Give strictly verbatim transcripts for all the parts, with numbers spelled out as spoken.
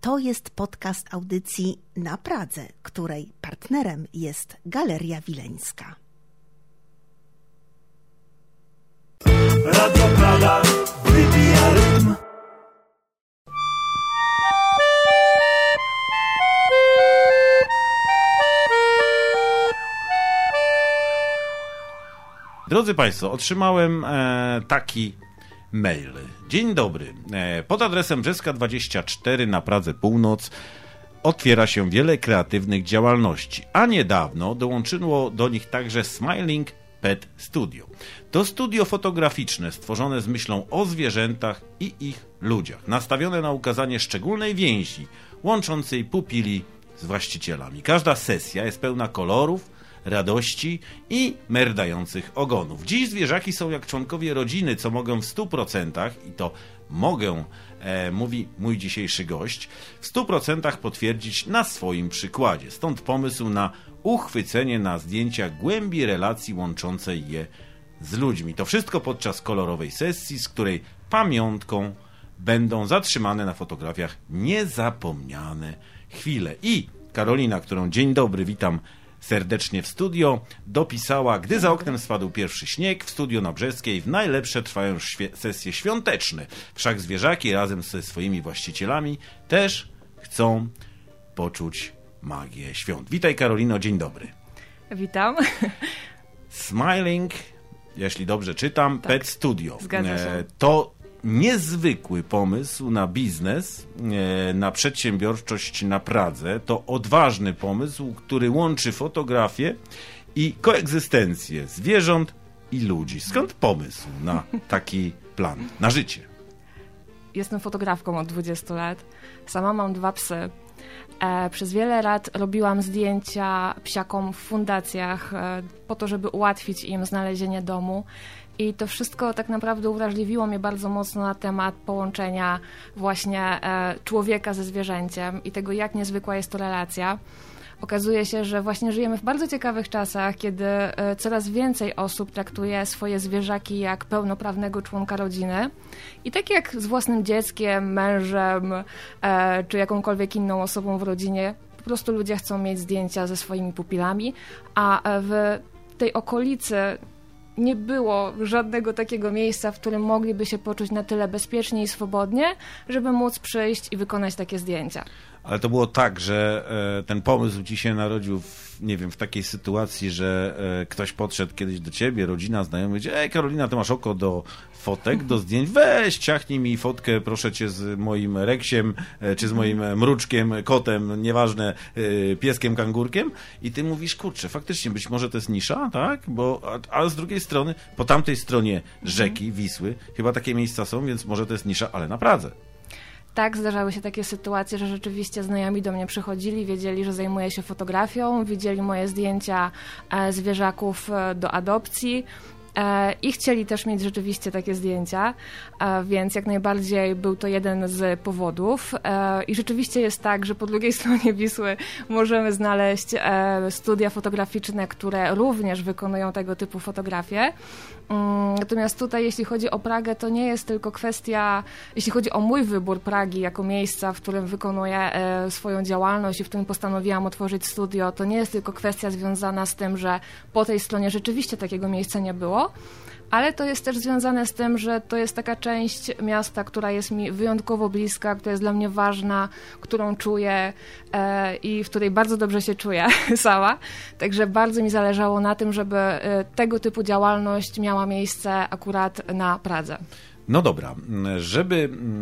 To jest podcast audycji Na Pradze, której partnerem jest Galeria Wileńska. Radio Prada wybija rytm. Drodzy Państwo, otrzymałem e, taki mail. Dzień dobry. E, pod adresem Brzeska dwadzieścia cztery na Pradze Północ otwiera się wiele kreatywnych działalności, a niedawno dołączyło do nich także Smiling Pet Studio. To studio fotograficzne stworzone z myślą o zwierzętach i ich ludziach, nastawione na ukazanie szczególnej więzi łączącej pupili z właścicielami. Każda sesja jest pełna kolorów, radości i merdających ogonów. Dziś zwierzaki są jak członkowie rodziny, co mogę w stu procentach, i to mogę, e, mówi mój dzisiejszy gość, w stu procentach potwierdzić na swoim przykładzie. Stąd pomysł na uchwycenie na zdjęciach głębi relacji łączącej je z ludźmi. To wszystko podczas kolorowej sesji, z której pamiątką będą zatrzymane na fotografiach niezapomniane chwile. I Karolina, którą dzień dobry, witam serdecznie w studio, dopisała: gdy za oknem spadł pierwszy śnieg, w studio na Brzeskiej w najlepsze trwają świe- sesje świąteczne. Wszak zwierzaki razem ze swoimi właścicielami też chcą poczuć magię świąt. Witaj, Karolino, dzień dobry. Witam. Smiling, jeśli dobrze czytam, tak. Pet Studio. Zgadza się. E, to niezwykły pomysł na biznes, e, na przedsiębiorczość na Pradze. To odważny pomysł, który łączy fotografię i koegzystencję zwierząt i ludzi. Skąd pomysł na taki plan, na życie? Jestem fotografką od dwudziestu lat. Sama mam dwa psy. E, przez wiele lat robiłam zdjęcia psiakom w fundacjach e, po to, żeby ułatwić im znalezienie domu. I to wszystko tak naprawdę uwrażliwiło mnie bardzo mocno na temat połączenia właśnie e, człowieka ze zwierzęciem i tego, jak niezwykła jest to relacja. Okazuje się, że właśnie żyjemy w bardzo ciekawych czasach, kiedy e, coraz więcej osób traktuje swoje zwierzaki jak pełnoprawnego członka rodziny. I tak jak z własnym dzieckiem, mężem e, czy jakąkolwiek inną osobą w rodzinie, po prostu ludzie chcą mieć zdjęcia ze swoimi pupilami, a w tej okolicy nie było żadnego takiego miejsca, w którym mogliby się poczuć na tyle bezpiecznie i swobodnie, żeby móc przyjść i wykonać takie zdjęcia. Ale to było tak, że e, ten pomysł ci się narodził w, nie wiem, w takiej sytuacji, że e, ktoś podszedł kiedyś do ciebie, rodzina, znajomy, powiedział: ej, Karolina, ty masz oko do fotek, do zdjęć, weź, ciachnij mi fotkę, proszę cię, z moim reksiem, e, czy z moim mruczkiem, kotem, nieważne, e, pieskiem, kangurkiem. I ty mówisz: kurczę, faktycznie, być może to jest nisza, tak? Bo, a, ale z drugiej strony, po tamtej stronie rzeki, Wisły, chyba takie miejsca są, więc może to jest nisza, ale na Pradze. Tak, zdarzały się takie sytuacje, że rzeczywiście znajomi do mnie przychodzili, wiedzieli, że zajmuję się fotografią, widzieli moje zdjęcia e, zwierzaków e, do adopcji e, i chcieli też mieć rzeczywiście takie zdjęcia, e, więc jak najbardziej był to jeden z powodów. E, I rzeczywiście jest tak, że po drugiej stronie Wisły możemy znaleźć e, studia fotograficzne, które również wykonują tego typu fotografie. Natomiast tutaj, jeśli chodzi o Pragę, to nie jest tylko kwestia, jeśli chodzi o mój wybór Pragi jako miejsca, w którym wykonuję e, swoją działalność i w którym postanowiłam otworzyć studio, to nie jest tylko kwestia związana z tym, że po tej stronie rzeczywiście takiego miejsca nie było, ale to jest też związane z tym, że to jest taka część miasta, która jest mi wyjątkowo bliska, która jest dla mnie ważna, którą czuję e, i w której bardzo dobrze się czuję sama. Także bardzo mi zależało na tym, żeby e, tego typu działalność miała miejsce akurat na Pradze. No dobra, żeby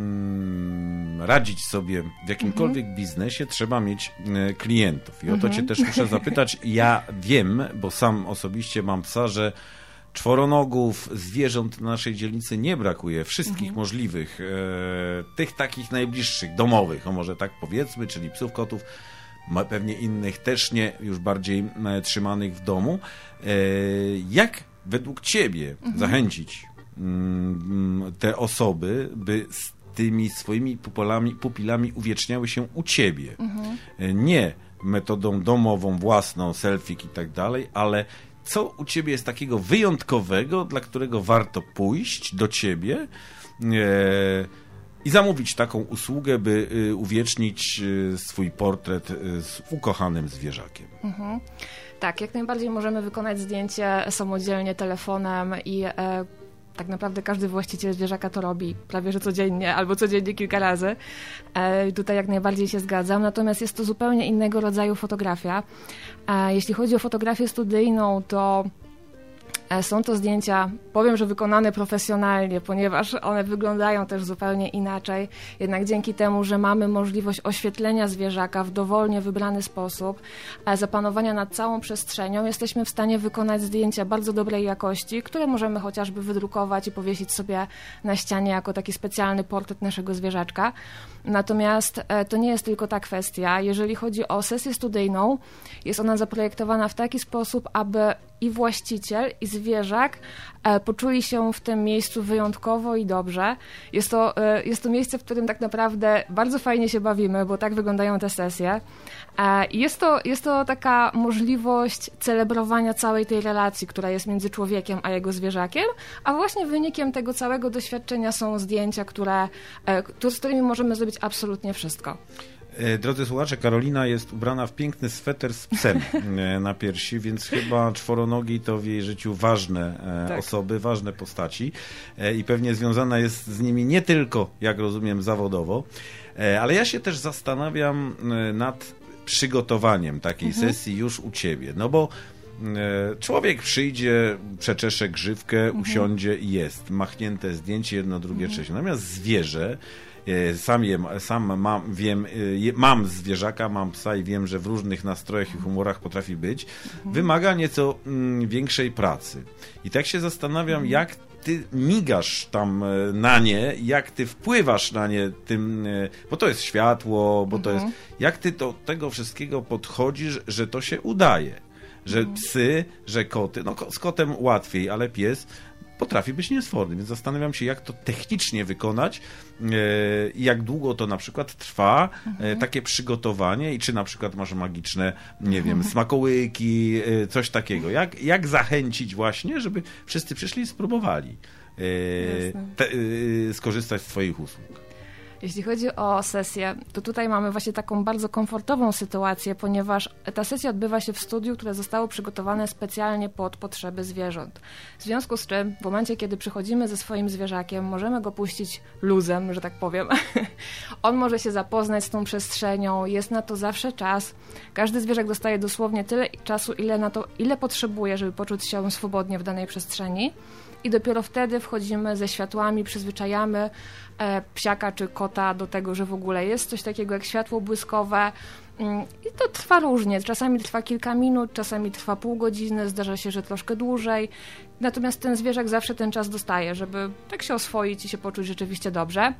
mm, radzić sobie w jakimkolwiek mhm. biznesie, trzeba mieć y, klientów. I o to mhm. cię też muszę zapytać. Ja wiem, bo sam osobiście mam psa, że czworonogów, zwierząt na naszej dzielnicy nie brakuje, wszystkich mhm. możliwych, e, tych takich najbliższych, domowych, o może tak powiedzmy, czyli psów, kotów, pewnie innych też nie, już bardziej e, trzymanych w domu. E, jak według ciebie mhm. zachęcić mm, te osoby, by z tymi swoimi pupilami, pupilami uwieczniały się u ciebie? Mhm. E, nie metodą domową, własną, selfie i tak dalej, ale co u ciebie jest takiego wyjątkowego, dla którego warto pójść do ciebie, e, i zamówić taką usługę, by y, uwiecznić y, swój portret y, z ukochanym zwierzakiem. Mhm. Tak, jak najbardziej możemy wykonać zdjęcie samodzielnie telefonem i e, tak naprawdę każdy właściciel zwierzaka to robi prawie że codziennie albo codziennie kilka razy. E, tutaj jak najbardziej się zgadzam, natomiast jest to zupełnie innego rodzaju fotografia. E, jeśli chodzi o fotografię studyjną, to są to zdjęcia, powiem, że wykonane profesjonalnie, ponieważ one wyglądają też zupełnie inaczej. Jednak dzięki temu, że mamy możliwość oświetlenia zwierzaka w dowolnie wybrany sposób, zapanowania nad całą przestrzenią, jesteśmy w stanie wykonać zdjęcia bardzo dobrej jakości, które możemy chociażby wydrukować i powiesić sobie na ścianie jako taki specjalny portret naszego zwierzaczka. Natomiast to nie jest tylko ta kwestia. Jeżeli chodzi o sesję studyjną, jest ona zaprojektowana w taki sposób, aby i właściciel, i zwierzak e, poczuli się w tym miejscu wyjątkowo i dobrze. Jest to, e, jest to miejsce, w którym tak naprawdę bardzo fajnie się bawimy, bo tak wyglądają te sesje. E, jest to, jest to taka możliwość celebrowania całej tej relacji, która jest między człowiekiem a jego zwierzakiem, a właśnie wynikiem tego całego doświadczenia są zdjęcia, które, e, z którymi możemy zrobić absolutnie wszystko. Drodzy słuchacze, Karolina jest ubrana w piękny sweter z psem na piersi, więc chyba czworonogi to w jej życiu ważne tak. osoby, ważne postaci i pewnie związana jest z nimi nie tylko, jak rozumiem, zawodowo, ale ja się też zastanawiam nad przygotowaniem takiej mhm. sesji już u ciebie, no bo człowiek przyjdzie, przeczesze grzywkę, mhm. usiądzie i jest machnięte zdjęcie, jedno, drugie, mhm. trzecie. Natomiast zwierzę, Sam, je, sam mam, wiem, mam zwierzaka, mam psa i wiem, że w różnych nastrojach i humorach potrafi być, mhm. wymaga nieco mm, większej pracy. I tak się zastanawiam, mhm. jak ty migasz tam na nie, jak ty wpływasz na nie tym, bo to jest światło, bo to mhm. jest, jak ty do tego wszystkiego podchodzisz, że to się udaje, że mhm. psy, że koty, no z kotem łatwiej, ale pies potrafi być niesforny, więc zastanawiam się, jak to technicznie wykonać i e, jak długo to na przykład trwa, mhm. e, takie przygotowanie i czy na przykład masz magiczne, nie mhm. wiem, smakołyki, e, coś takiego. Jak, jak zachęcić właśnie, żeby wszyscy przyszli i spróbowali e, te, e, skorzystać z twoich usług? Jeśli chodzi o sesję, to tutaj mamy właśnie taką bardzo komfortową sytuację, ponieważ ta sesja odbywa się w studiu, które zostało przygotowane specjalnie pod potrzeby zwierząt. W związku z czym w momencie, kiedy przychodzimy ze swoim zwierzakiem, możemy go puścić luzem, że tak powiem. On może się zapoznać z tą przestrzenią, jest na to zawsze czas. Każdy zwierzak dostaje dosłownie tyle czasu, ile, na to, ile potrzebuje, żeby poczuć się swobodnie w danej przestrzeni. I dopiero wtedy wchodzimy ze światłami, przyzwyczajamy e, psiaka czy kota do tego, że w ogóle jest coś takiego jak światło błyskowe. I to trwa różnie. Czasami trwa kilka minut, czasami trwa pół godziny, zdarza się, że troszkę dłużej. Natomiast ten zwierzak zawsze ten czas dostaje, żeby tak się oswoić i się poczuć rzeczywiście dobrze.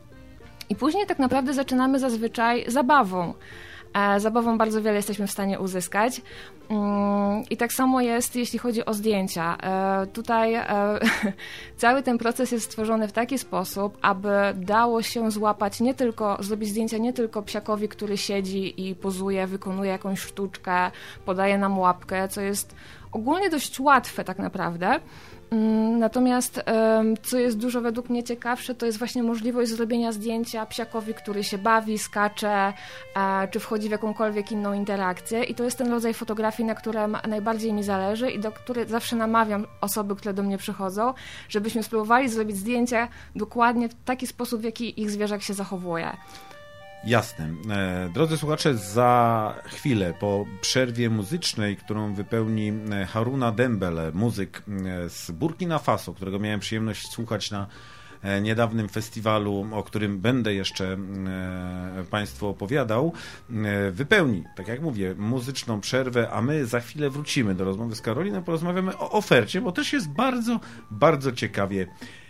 I później tak naprawdę zaczynamy zazwyczaj zabawą. Zabawą bardzo wiele jesteśmy w stanie uzyskać. I tak samo jest, jeśli chodzi o zdjęcia. Tutaj cały ten proces jest stworzony w taki sposób, aby dało się złapać nie tylko, zrobić zdjęcia nie tylko psiakowi, który siedzi i pozuje, wykonuje jakąś sztuczkę, podaje nam łapkę, co jest ogólnie dość łatwe tak naprawdę. Natomiast co jest dużo według mnie ciekawsze, to jest właśnie możliwość zrobienia zdjęcia psiakowi, który się bawi, skacze, czy wchodzi w jakąkolwiek inną interakcję i to jest ten rodzaj fotografii, na którym najbardziej mi zależy i do której zawsze namawiam osoby, które do mnie przychodzą, żebyśmy spróbowali zrobić zdjęcia dokładnie w taki sposób, w jaki ich zwierzak się zachowuje. Jasne. Drodzy słuchacze, za chwilę po przerwie muzycznej, którą wypełni Haruna Dembele, muzyk z Burkina Faso, którego miałem przyjemność słuchać na niedawnym festiwalu, o którym będę jeszcze Państwu opowiadał, wypełni, tak jak mówię, muzyczną przerwę, a my za chwilę wrócimy do rozmowy z Karoliną, porozmawiamy o ofercie, bo też jest bardzo, bardzo ciekawie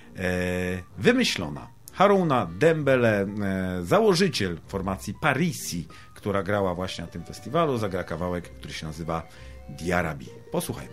wymyślona. Haruna Dembele, założyciel formacji Parisi, która grała właśnie na tym festiwalu, zagra kawałek, który się nazywa Diarabi. Posłuchajmy.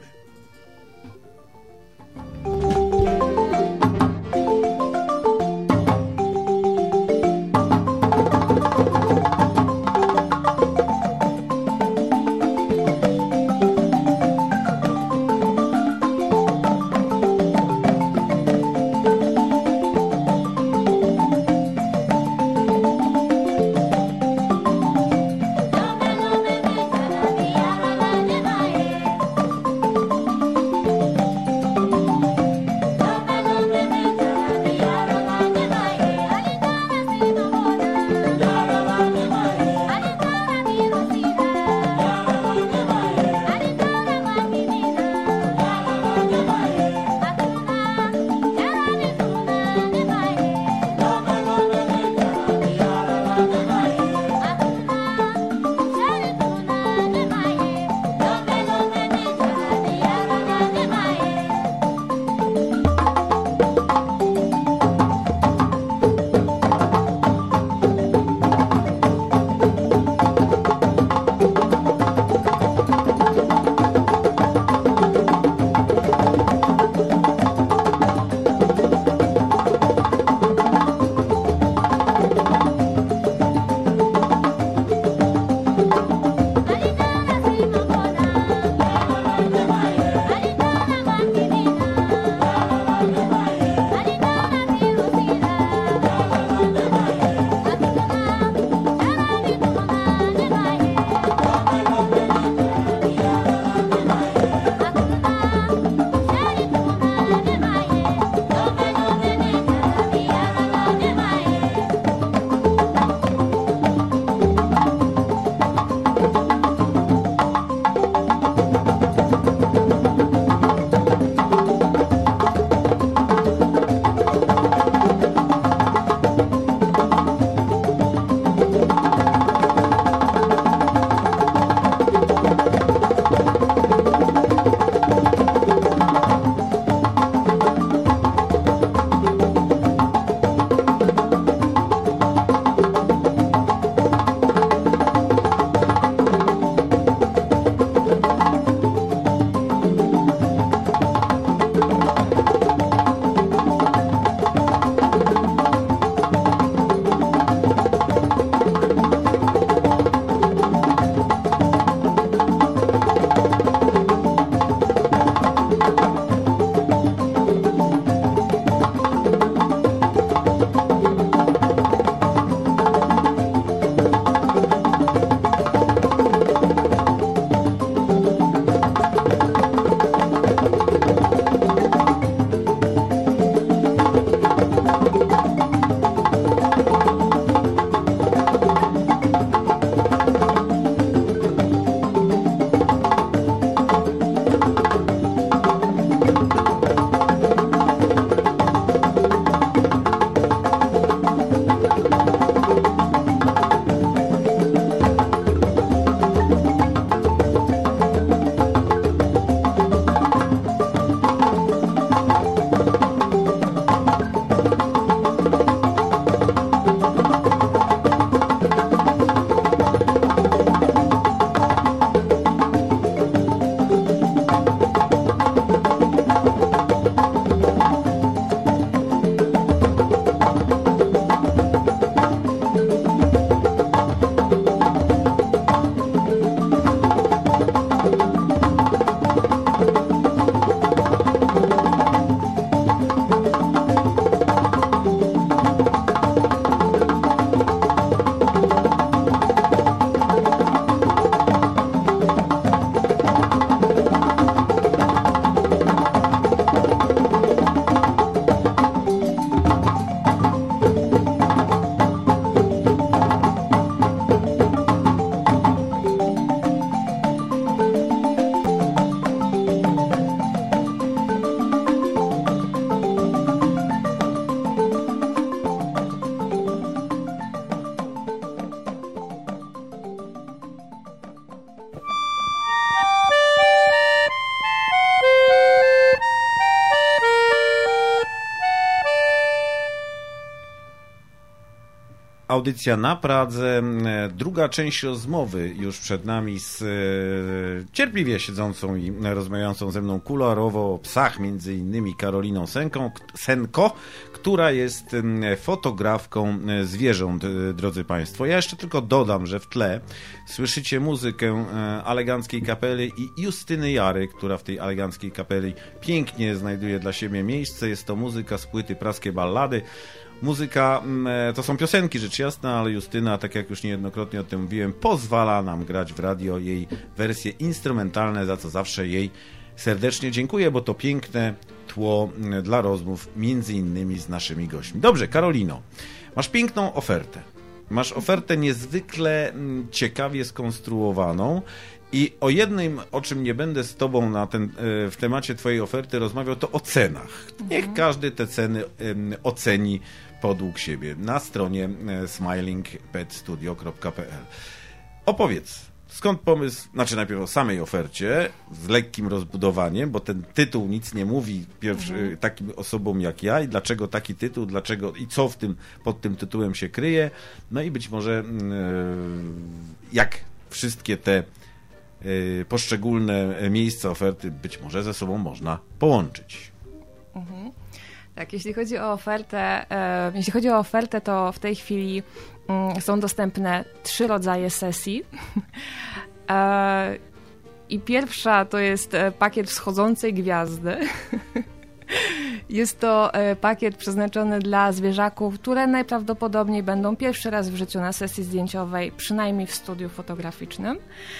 audycja na Pradze. Druga część rozmowy już przed nami z e, cierpliwie siedzącą i rozmawiającą ze mną kuluarowo o psach, między innymi Karoliną Senką, Senko, która jest fotografką zwierząt, drodzy Państwo. Ja jeszcze tylko dodam, że w tle słyszycie muzykę Eleganckiej Kapeli i Justyny Jary, która w tej Eleganckiej Kapeli pięknie znajduje dla siebie miejsce. Jest to muzyka z płyty Praskie Ballady. Muzyka, to są piosenki, rzecz jasna, ale Justyna, tak jak już niejednokrotnie o tym mówiłem, pozwala nam grać w radio jej wersje instrumentalne, za co zawsze jej serdecznie dziękuję, bo to piękne tło dla rozmów, między innymi z naszymi gośćmi. Dobrze, Karolino, masz piękną ofertę. Masz ofertę niezwykle ciekawie skonstruowaną i o jednym, o czym nie będę z tobą na ten, w temacie twojej oferty rozmawiał, to o cenach. Niech mhm. każdy te ceny oceni podług siebie na stronie smiling pet studio kropka p l. Opowiedz, skąd pomysł, znaczy najpierw o samej ofercie, z lekkim rozbudowaniem, bo ten tytuł nic nie mówi pierwszy, mhm. takim osobom jak ja i dlaczego taki tytuł, dlaczego i co w tym, pod tym tytułem się kryje, no i być może jak wszystkie te poszczególne miejsca oferty być może ze sobą można połączyć. Mhm. Tak, jeśli chodzi o ofertę, e, jeśli chodzi o ofertę, to w tej chwili mm, są dostępne trzy rodzaje sesji. e, I pierwsza to jest pakiet wschodzącej gwiazdy. Jest to pakiet przeznaczony dla zwierzaków, które najprawdopodobniej będą pierwszy raz w życiu na sesji zdjęciowej, przynajmniej w studiu fotograficznym,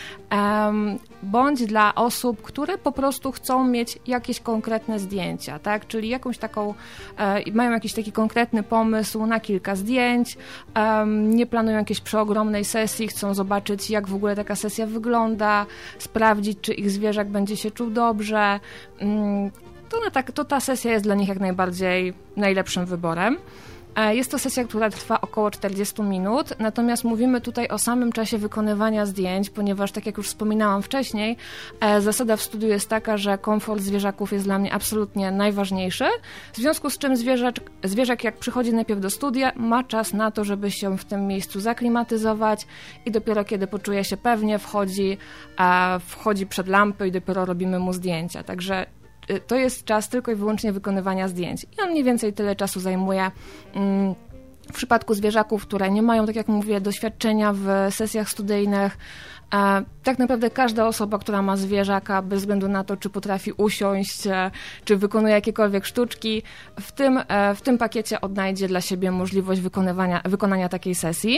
bądź dla osób, które po prostu chcą mieć jakieś konkretne zdjęcia, tak? Czyli jakąś taką, mają jakiś taki konkretny pomysł na kilka zdjęć, nie planują jakiejś przeogromnej sesji, chcą zobaczyć, jak w ogóle taka sesja wygląda, sprawdzić, czy ich zwierzak będzie się czuł dobrze. To, no tak, to ta sesja jest dla nich jak najbardziej najlepszym wyborem. Jest to sesja, która trwa około czterdzieści minut, natomiast mówimy tutaj o samym czasie wykonywania zdjęć, ponieważ, tak jak już wspominałam wcześniej, zasada w studiu jest taka, że komfort zwierzaków jest dla mnie absolutnie najważniejszy, w związku z czym zwierzak, zwierzak jak przychodzi najpierw do studia, ma czas na to, żeby się w tym miejscu zaklimatyzować i dopiero kiedy poczuje się pewnie, wchodzi, wchodzi przed lampy i dopiero robimy mu zdjęcia. Także to jest czas tylko i wyłącznie wykonywania zdjęć. I on mniej więcej tyle czasu zajmuje mm, w przypadku zwierzaków, które nie mają, tak jak mówię, doświadczenia w sesjach studyjnych. E, tak naprawdę każda osoba, która ma zwierzaka, bez względu na to, czy potrafi usiąść, e, czy wykonuje jakiekolwiek sztuczki, w tym, e, w tym pakiecie odnajdzie dla siebie możliwość wykonywania, wykonania takiej sesji.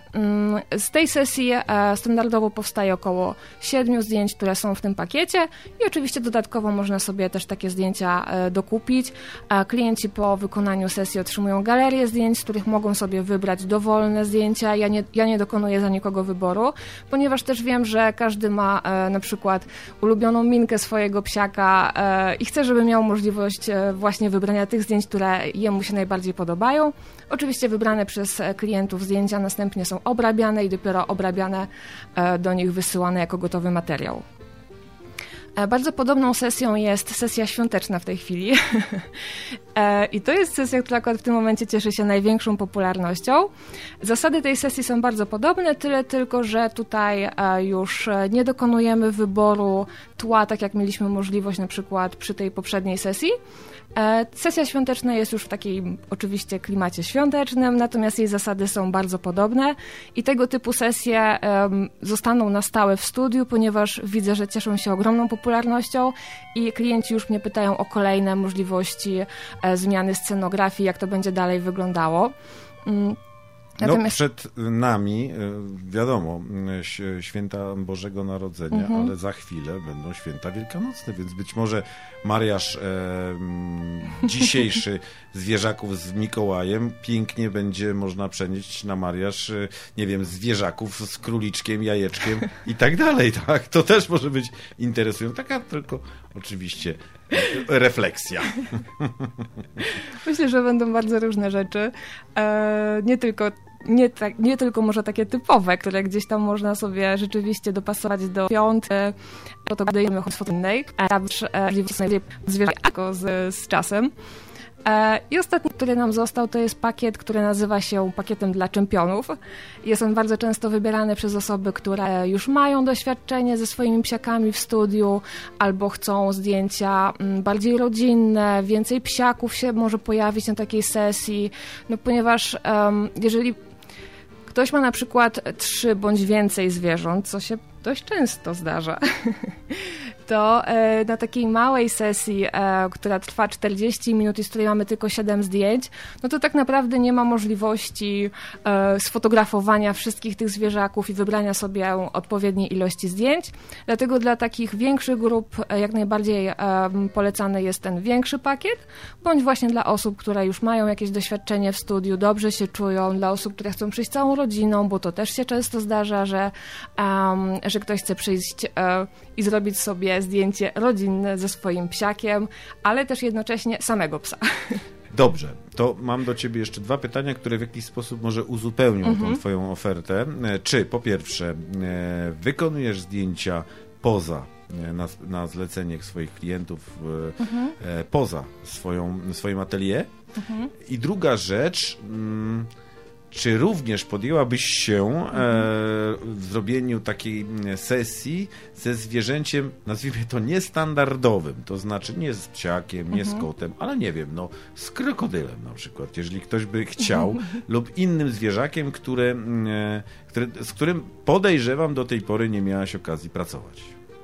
Z tej sesji standardowo powstaje około siedmiu zdjęć, które są w tym pakiecie i oczywiście dodatkowo można sobie też takie zdjęcia dokupić. Klienci po wykonaniu sesji otrzymują galerię zdjęć, z których mogą sobie wybrać dowolne zdjęcia. Ja nie, ja nie dokonuję za nikogo wyboru, ponieważ też wiem, że każdy ma na przykład ulubioną minkę swojego psiaka i chce, żeby miał możliwość właśnie wybrania tych zdjęć, które jemu się najbardziej podobają. Oczywiście wybrane przez klientów zdjęcia następnie są obrabiane i dopiero obrabiane do nich wysyłane jako gotowy materiał. Bardzo podobną sesją jest sesja świąteczna w tej chwili. I to jest sesja, która akurat w tym momencie cieszy się największą popularnością. Zasady tej sesji są bardzo podobne, tyle tylko, że tutaj już nie dokonujemy wyboru tła, tak jak mieliśmy możliwość na przykład przy tej poprzedniej sesji. Sesja świąteczna jest już w takiej oczywiście klimacie świątecznym, natomiast jej zasady są bardzo podobne i tego typu sesje um, zostaną na stałe w studiu, ponieważ widzę, że cieszą się ogromną popularnością i klienci już mnie pytają o kolejne możliwości e, zmiany scenografii, jak to będzie dalej wyglądało. Um, Natomiast... No przed nami, wiadomo, święta Bożego Narodzenia, mhm. ale za chwilę będą święta wielkanocne, więc być może mariaż e, dzisiejszy zwierzaków z Mikołajem pięknie będzie można przenieść na mariaż, nie wiem, zwierzaków z króliczkiem, jajeczkiem i tak dalej, tak? To też może być interesujące, taka tylko oczywiście refleksja. Myślę, że będą bardzo różne rzeczy, e, nie tylko Nie, tak, nie tylko może takie typowe, które gdzieś tam można sobie rzeczywiście dopasować do świąt, to to dajemy choć fotowej, a zwierzęko z, z czasem. I ostatni, który nam został, to jest pakiet, który nazywa się pakietem dla czempionów. Jest on bardzo często wybierany przez osoby, które już mają doświadczenie ze swoimi psiakami w studiu, albo chcą zdjęcia bardziej rodzinne, więcej psiaków się może pojawić na takiej sesji, no ponieważ um, jeżeli ktoś ma na przykład trzy bądź więcej zwierząt, co się dość często zdarza, to e, na takiej małej sesji, e, która trwa czterdzieści minut i z której mamy tylko siedem zdjęć, no to tak naprawdę nie ma możliwości e, sfotografowania wszystkich tych zwierzaków i wybrania sobie odpowiedniej ilości zdjęć. Dlatego dla takich większych grup e, jak najbardziej e, polecany jest ten większy pakiet, bądź właśnie dla osób, które już mają jakieś doświadczenie w studiu, dobrze się czują, dla osób, które chcą przyjść całą rodziną, bo to też się często zdarza, że, um, że ktoś chce przyjść e, i zrobić sobie zdjęcie rodzinne ze swoim psiakiem, ale też jednocześnie samego psa. Dobrze, to mam do ciebie jeszcze dwa pytania, które w jakiś sposób może uzupełnią mhm. tą twoją ofertę. Czy po pierwsze wykonujesz zdjęcia poza, na, na zlecenie swoich klientów, mhm. poza swoją, swoim atelier? Mhm. I druga rzecz... Mm, czy również podjęłabyś się mhm. e, w zrobieniu takiej sesji ze zwierzęciem, nazwijmy to niestandardowym, to znaczy nie z psiakiem, nie mhm. z kotem, ale nie wiem, no z krokodylem na przykład, jeżeli ktoś by chciał, lub innym zwierzakiem, które, e, które, z którym podejrzewam do tej pory nie miałaś okazji pracować.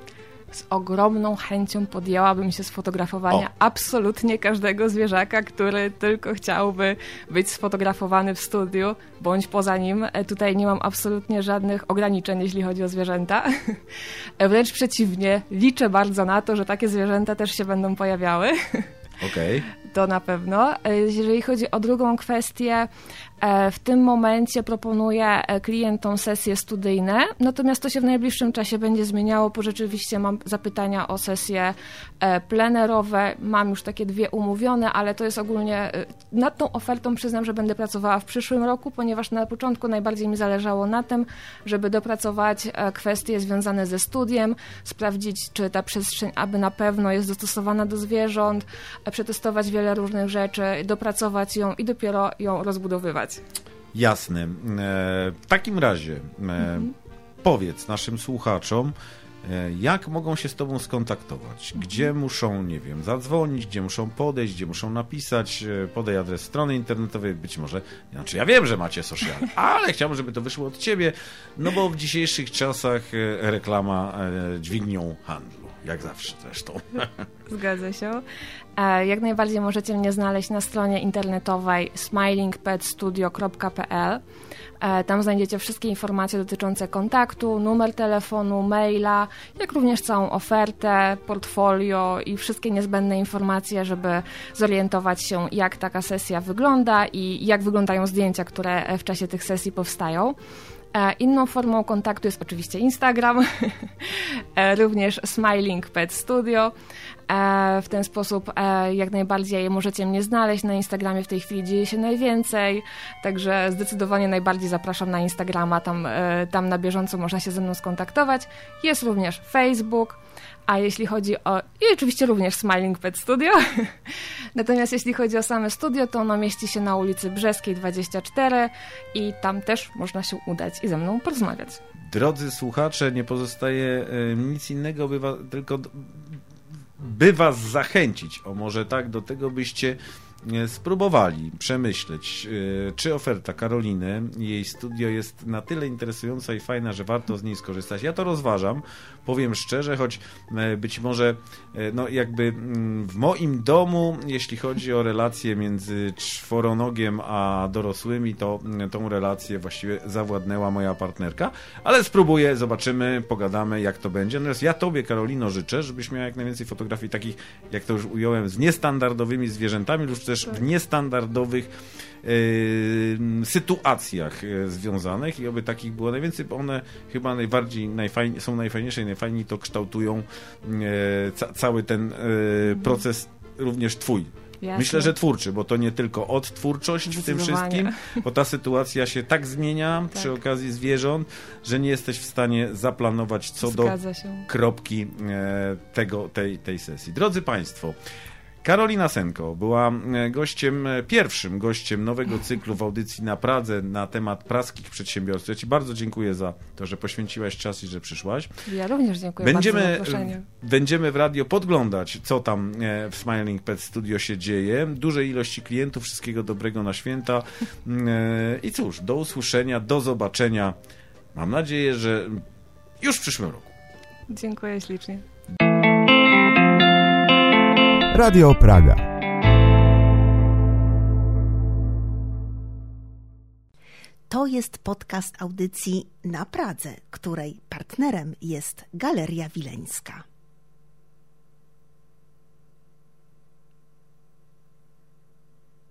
Z ogromną chęcią podjęłabym się sfotografowania o. absolutnie każdego zwierzaka, który tylko chciałby być sfotografowany w studiu, bądź poza nim. Tutaj nie mam absolutnie żadnych ograniczeń, jeśli chodzi o zwierzęta. Wręcz przeciwnie, liczę bardzo na to, że takie zwierzęta też się będą pojawiały. Okej. To na pewno. Jeżeli chodzi o drugą kwestię, w tym momencie proponuję klientom sesje studyjne, natomiast to się w najbliższym czasie będzie zmieniało, bo rzeczywiście mam zapytania o sesje plenerowe. Mam już takie dwie umówione, ale to jest ogólnie... Nad tą ofertą przyznam, że będę pracowała w przyszłym roku, ponieważ na początku najbardziej mi zależało na tym, żeby dopracować kwestie związane ze studiem, sprawdzić, czy ta przestrzeń aby na pewno jest dostosowana do zwierząt, przetestować wiele różnych rzeczy, dopracować ją i dopiero ją rozbudowywać. Jasne. W takim razie mhm. powiedz naszym słuchaczom, jak mogą się z tobą skontaktować? Gdzie muszą, nie wiem, zadzwonić, gdzie muszą podejść, gdzie muszą napisać, podaj adres strony internetowej, być może, znaczy ja wiem, że macie social, ale chciałbym, żeby to wyszło od ciebie, no bo w dzisiejszych czasach reklama dźwignią handlu, jak zawsze zresztą. Zgadza się. Jak najbardziej możecie mnie znaleźć na stronie internetowej smiling pet studio kropka p l. Tam znajdziecie wszystkie informacje dotyczące kontaktu, numer telefonu, maila, jak również całą ofertę, portfolio i wszystkie niezbędne informacje, żeby zorientować się, jak taka sesja wygląda i jak wyglądają zdjęcia, które w czasie tych sesji powstają. Inną formą kontaktu jest oczywiście Instagram, również Smiling Pet Studio. W ten sposób jak najbardziej możecie mnie znaleźć. Na Instagramie w tej chwili dzieje się najwięcej, także zdecydowanie najbardziej zapraszam na Instagrama, tam, tam na bieżąco można się ze mną skontaktować. Jest również Facebook, a jeśli chodzi o... i oczywiście również Smiling Pet Studio. Natomiast jeśli chodzi o same studio, to ono mieści się na ulicy Brzeskiej dwadzieścia cztery i tam też można się udać i ze mną porozmawiać. Drodzy słuchacze, nie pozostaje y, nic innego, by was, tylko by was zachęcić, o może tak, do tego byście spróbowali przemyśleć, czy oferta Karoliny i jej studio jest na tyle interesująca i fajna, że warto z niej skorzystać. Ja to rozważam, powiem szczerze, choć być może no jakby w moim domu, jeśli chodzi o relacje między czworonogiem a dorosłymi, to tą relację właściwie zawładnęła moja partnerka, ale spróbuję, zobaczymy, pogadamy, jak to będzie. Natomiast ja tobie, Karolino, życzę, żebyś miała jak najwięcej fotografii takich, jak to już ująłem, z niestandardowymi zwierzętami lub też w niestandardowych y, sytuacjach y, związanych i oby takich było najwięcej, bo one chyba najbardziej najfajni, są najfajniejsze i najfajniej to kształtują y, ca, cały ten y, proces również twój. Jasne. Myślę, że twórczy, bo to nie tylko odtwórczość w tym wszystkim, bo ta sytuacja się tak zmienia tak. przy okazji zwierząt, że nie jesteś w stanie zaplanować co Zgadza do się. kropki e, tego, tej, tej sesji. Drodzy Państwo, Karolina Senko była gościem, pierwszym gościem nowego cyklu w audycji Na Pradze na temat praskich przedsiębiorstw. Ja Ci bardzo dziękuję za to, że poświęciłaś czas i że przyszłaś. Ja również dziękuję będziemy, bardzo za zaproszenie. Będziemy w radio podglądać, co tam w Smiling Pet Studio się dzieje. Dużej ilości klientów, wszystkiego dobrego na święta. I cóż, do usłyszenia, do zobaczenia. Mam nadzieję, że już w przyszłym roku. Dziękuję ślicznie. Radio Praga. To jest podcast audycji Na Pradze, której partnerem jest Galeria Wileńska.